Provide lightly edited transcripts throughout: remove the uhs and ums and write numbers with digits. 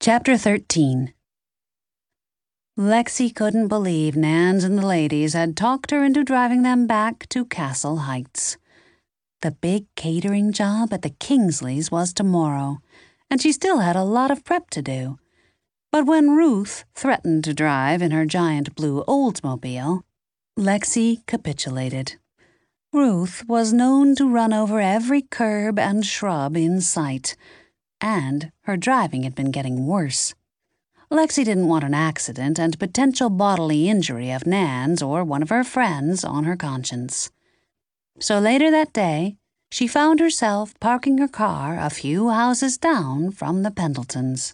Chapter 13. Lexi couldn't believe Nans and the ladies had talked her into driving them back to Castle Heights. The big catering job at the Kingsleys was tomorrow, and she still had a lot of prep to do. But when Ruth threatened to drive in her giant blue Oldsmobile, Lexi capitulated. Ruth was known to run over every curb and shrub in sight, and her driving had been getting worse. Lexi didn't want an accident and potential bodily injury of Nan's or one of her friends on her conscience. So later that day, she found herself parking her car a few houses down from the Pendletons.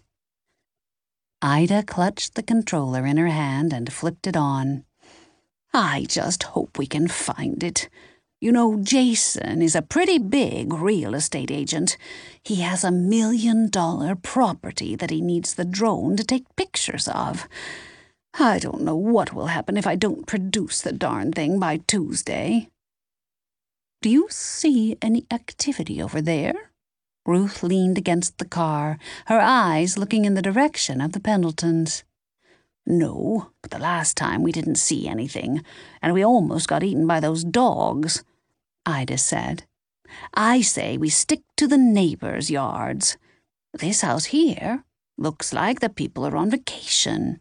Ida clutched the controller in her hand and flipped it on. "I just hope we can find it. You know, Jason is a pretty big real estate agent. He has $1 million property that he needs the drone to take pictures of. I don't know what will happen if I don't produce the darn thing by Tuesday." "Do you see any activity over there?" Ruth leaned against the car, her eyes looking in the direction of the Pendletons. "No, but the last time we didn't see anything, and we almost got eaten by those dogs," Ida said. "I say we stick to the neighbors' yards. This house here looks like the people are on vacation."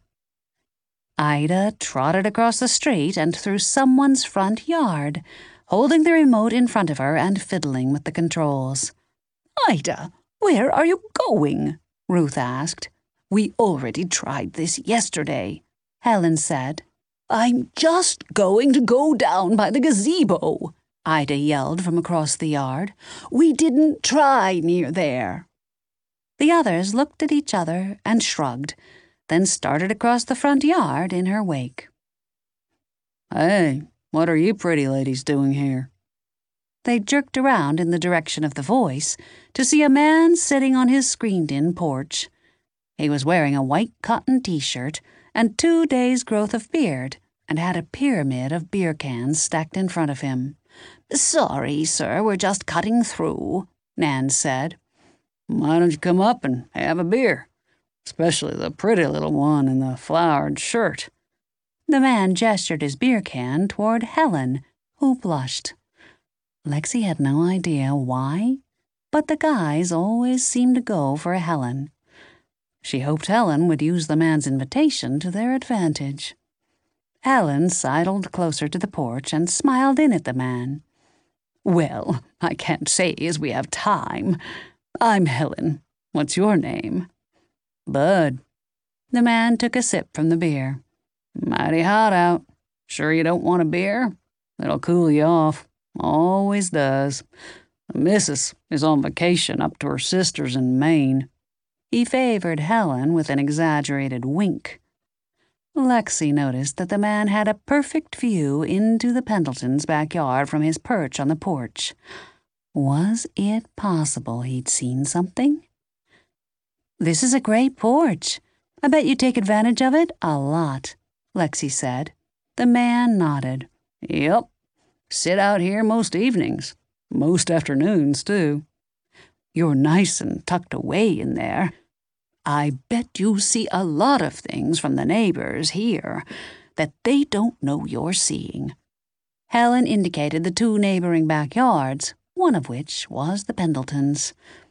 Ida trotted across the street and through someone's front yard, holding the remote in front of her and fiddling with the controls. "Ida, where are you going?" Ruth asked. "We already tried this yesterday," Helen said. "I'm just going to go down by the gazebo," Ida yelled from across the yard. "We didn't try near there." The others looked at each other and shrugged, then started across the front yard in her wake. "Hey, what are you pretty ladies doing here?" They jerked around in the direction of the voice to see a man sitting on his screened-in porch. He was wearing a white cotton t-shirt and 2 days' growth of beard and had a pyramid of beer cans stacked in front of him. "Sorry, sir, we're just cutting through," Nan said. "Why don't you come up and have a beer? Especially the pretty little one in the flowered shirt." The man gestured his beer can toward Helen, who blushed. Lexi had no idea why, but the guys always seemed to go for Helen. She hoped Helen would use the man's invitation to their advantage. Helen sidled closer to the porch and smiled in at the man. "Well, I can't say as we have time. I'm Helen. What's your name?" "Bud." The man took a sip from the beer. "Mighty hot out. Sure you don't want a beer? It'll cool you off. Always does. The missus is on vacation up to her sister's in Maine." He favored Helen with an exaggerated wink. Lexi noticed that the man had a perfect view into the Pendletons' backyard from his perch on the porch. Was it possible he'd seen something? "This is a great porch. I bet you take advantage of it a lot," Lexi said. The man nodded. "Yep. Sit out here most evenings. Most afternoons, too. You're nice and tucked away in there. I bet you see a lot of things from the neighbors here that they don't know you're seeing." Helen indicated the 2 neighboring backyards, one of which was the Pendletons'.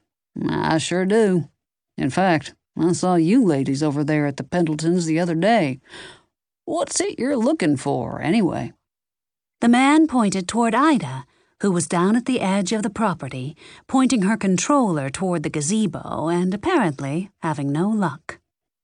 "I sure do. In fact, I saw you ladies over there at the Pendletons' the other day. What's it you're looking for, anyway?" The man pointed toward Ida, who was down at the edge of the property, pointing her controller toward the gazebo and apparently having no luck.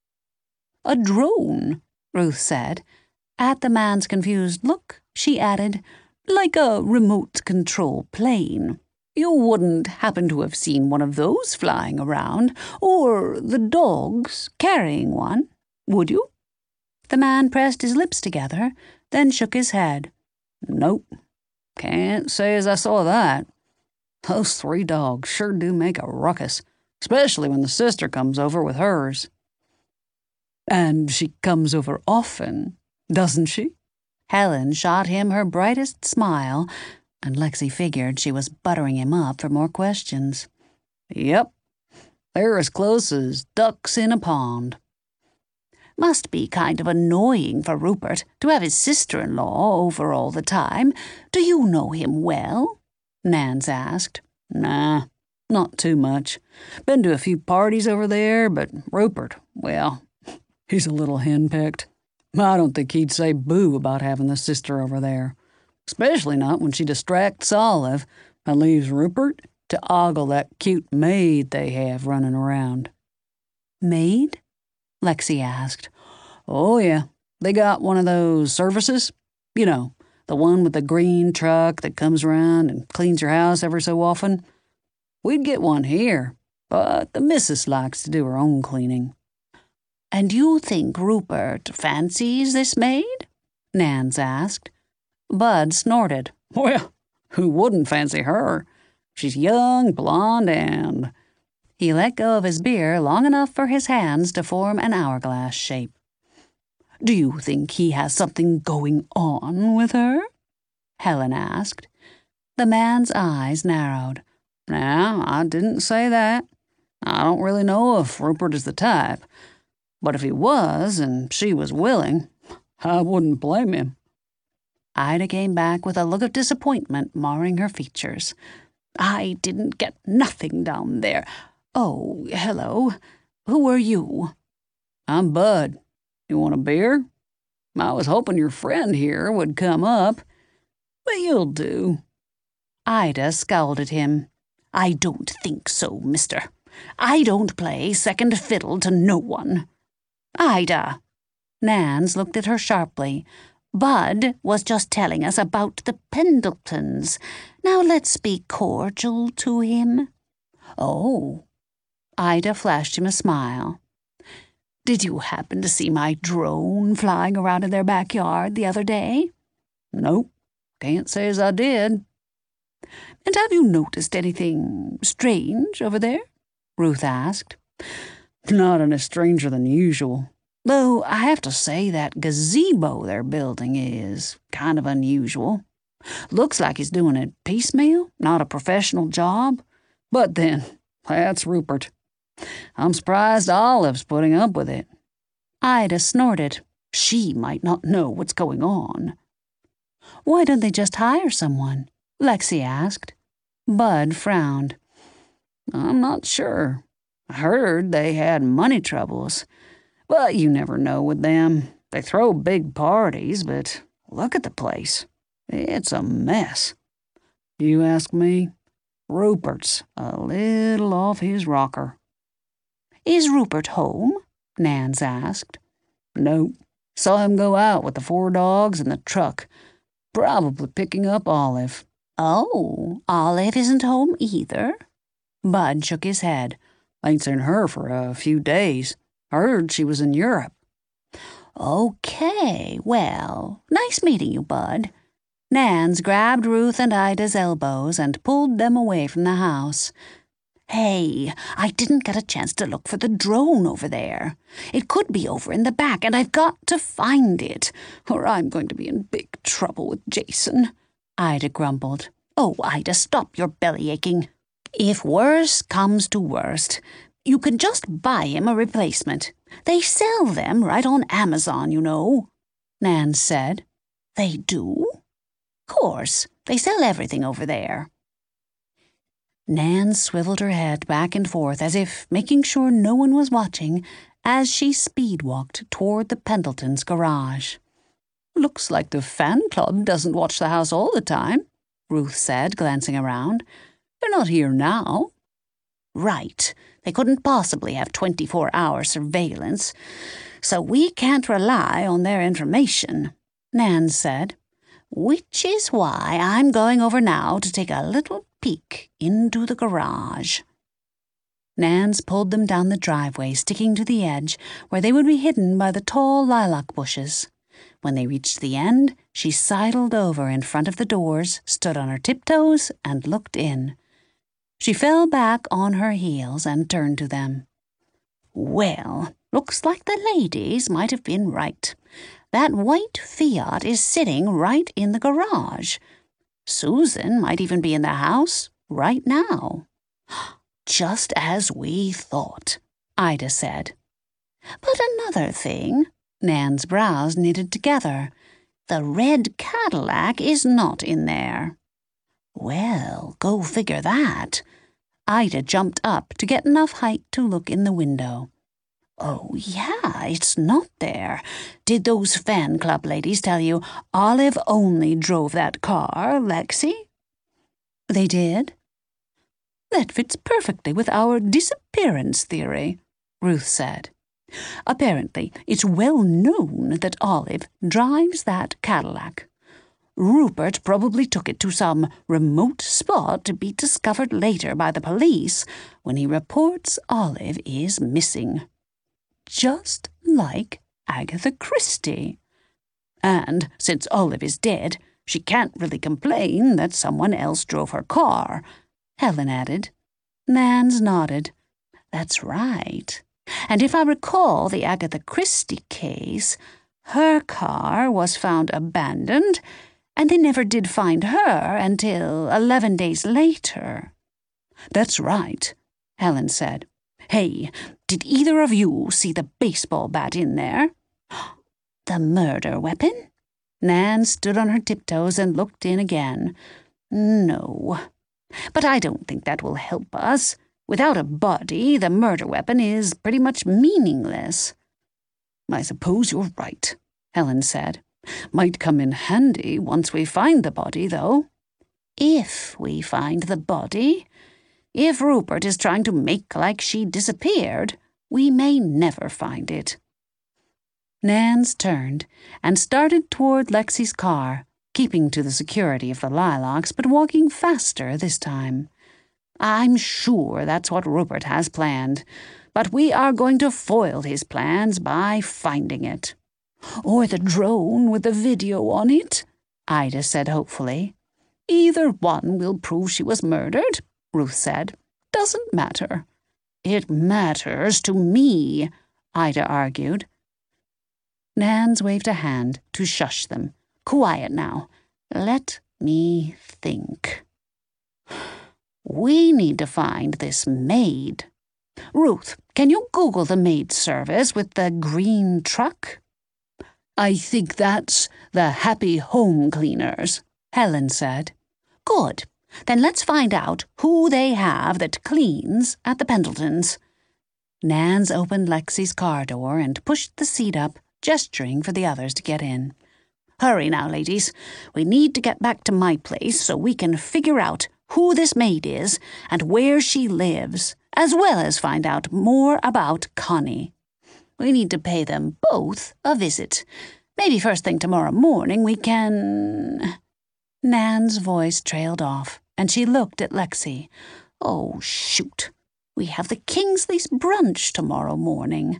"A drone," Ruth said. At the man's confused look, she added, "like a remote control plane. You wouldn't happen to have seen one of those flying around, or the dogs carrying one, would you?" The man pressed his lips together, then shook his head. "Nope. Can't say as I saw that. Those 3 dogs sure do make a ruckus, especially when the sister comes over with hers." "And she comes over often, doesn't she?" Helen shot him her brightest smile, and Lexi figured she was buttering him up for more questions. "Yep. They're as close as ducks in a pond. Must be kind of annoying for Rupert to have his sister-in-law over all the time. Do you know him well? Nance asked. Nah, not too much. Been to a few parties over there, but Rupert, well, he's a little henpecked. I don't think he'd say boo about having the sister over there, especially not when she distracts Olive and leaves Rupert to ogle that cute maid they have running around. Maid? Lexi asked. Oh, yeah. They got one of those services. You know, the one with the green truck that comes around and cleans your house every so often. We'd get one here, but the missus likes to do her own cleaning. And you think Rupert fancies this maid? Nance asked. Bud snorted. Well, who wouldn't fancy her? She's young, blonde, and... He let go of his beer long enough for his hands to form an hourglass shape. Do you think he has something going on with her? Helen asked. The man's eyes narrowed. Now, I didn't say that. I don't really know if Rupert is the type. But if he was, and she was willing, I wouldn't blame him. Ida came back with a look of disappointment marring her features. I didn't get nothing down there. Oh, hello. Who are you? I'm Bud. You want a beer? I was hoping your friend here would come up, but you'll do. Ida scowled at him. I don't think so, mister. I don't play second fiddle to no one. Ida. Nance looked at her sharply. Bud was just telling us about the Pendletons. Now let's be cordial to him. Oh. Ida flashed him a smile. Did you happen to see my drone flying around in their backyard the other day? Nope. Can't say as I did. And have you noticed anything strange over there? Ruth asked. Not any stranger than usual. Though I have to say that gazebo they're building is kind of unusual. Looks like he's doing it piecemeal, not a professional job. But then, that's Rupert. I'm surprised Olive's putting up with it. Ida snorted. She might not know what's going on. Why don't they just hire someone? Lexi asked. Bud frowned. I'm not sure. I heard they had money troubles. But you never know with them. They throw big parties, but look at the place. It's a mess. You ask me? Rupert's a little off his rocker. Is Rupert home? Nance asked. Nope. Saw him go out with the 4 dogs and the truck. Probably picking up Olive. Oh, Olive isn't home either? Bud shook his head. Ain't seen her for a few days. Heard she was in Europe. Okay, well, nice meeting you, Bud. Nance grabbed Ruth and Ida's elbows and pulled them away from the house. Hey, I didn't get a chance to look for the drone over there. It could be over in the back, and I've got to find it, or I'm going to be in big trouble with Jason. Ida grumbled. Oh, Ida, stop your belly aching. If worse comes to worst, you can just buy him a replacement. They sell them right on Amazon, you know, Nance said. They do? Course, they sell everything over there. Nan swiveled her head back and forth as if making sure no one was watching as she speed-walked toward the Pendletons' garage. Looks like the fan club doesn't watch the house all the time, Ruth said, glancing around. They're not here now. Right. They couldn't possibly have 24-hour surveillance, so we can't rely on their information, Nan said. Which is why I'm going over now to take a little peek into the garage. Nance pulled them down the driveway, sticking to the edge, where they would be hidden by the tall lilac bushes. When they reached the end, she sidled over in front of the doors, stood on her tiptoes, and looked in. She fell back on her heels and turned to them. Well, looks like the ladies might have been right. That white Fiat is sitting right in the garage. Susan might even be in the house right now. Just as we thought, Ida said. But another thing, Nan's brows knitted together. The red Cadillac is not in there. Well, go figure that. Ida jumped up to get enough height to look in the window. Oh, yeah, it's not there. Did those fan club ladies tell you Olive only drove that car, Lexi? They did. That fits perfectly with our disappearance theory, Ruth said. Apparently, it's well known that Olive drives that Cadillac. Rupert probably took it to some remote spot to be discovered later by the police when he reports Olive is missing. Just like Agatha Christie. And since Olive is dead, she can't really complain that someone else drove her car, Helen added. Nans nodded. That's right. And if I recall the Agatha Christie case, her car was found abandoned, and they never did find her until 11 days later. That's right, Helen said. Hey, did either of you see the baseball bat in there? The murder weapon? Nan stood on her tiptoes and looked in again. No. But I don't think that will help us. Without a body, the murder weapon is pretty much meaningless. I suppose you're right, Helen said. Might come in handy once we find the body, though. If we find the body. If Rupert is trying to make like she disappeared, we may never find it. Nans turned and started toward Lexi's car, keeping to the security of the lilacs but walking faster this time. I'm sure that's what Rupert has planned, but we are going to foil his plans by finding it. Or the drone with the video on it, Ida said hopefully. Either one will prove she was murdered, Ruth said. Doesn't matter. It matters to me, Ida argued. Nans waved a hand to shush them. Quiet now. Let me think. We need to find this maid. Ruth, can you Google the maid service with the green truck? I think that's the Happy Home Cleaners, Helen said. Good. Then let's find out who they have that cleans at the Pendletons. Nans opened Lexi's car door and pushed the seat up, gesturing for the others to get in. Hurry now, ladies. We need to get back to my place so we can figure out who this maid is and where she lives, as well as find out more about Connie. We need to pay them both a visit. Maybe first thing tomorrow morning we can... Nan's voice trailed off, and she looked at Lexi. Oh, shoot. We have the Kingsleys' brunch tomorrow morning.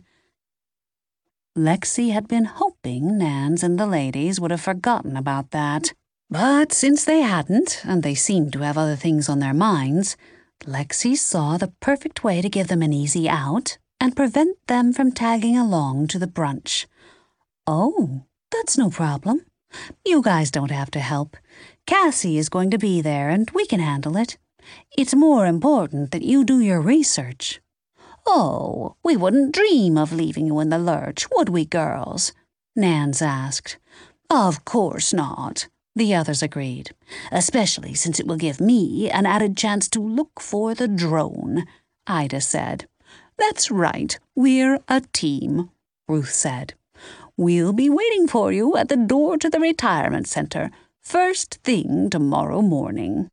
Lexi had been hoping Nans and the ladies would have forgotten about that. But since they hadn't, and they seemed to have other things on their minds, Lexi saw the perfect way to give them an easy out and prevent them from tagging along to the brunch. Oh, that's no problem. You guys don't have to help. Cassie is going to be there and we can handle it. It's more important that you do your research. Oh, we wouldn't dream of leaving you in the lurch, would we, girls? Nans asked. Of course not, the others agreed, especially since it will give me an added chance to look for the drone, Ida said. That's right, we're a team, Ruth said. We'll be waiting for you at the door to the retirement center, first thing tomorrow morning.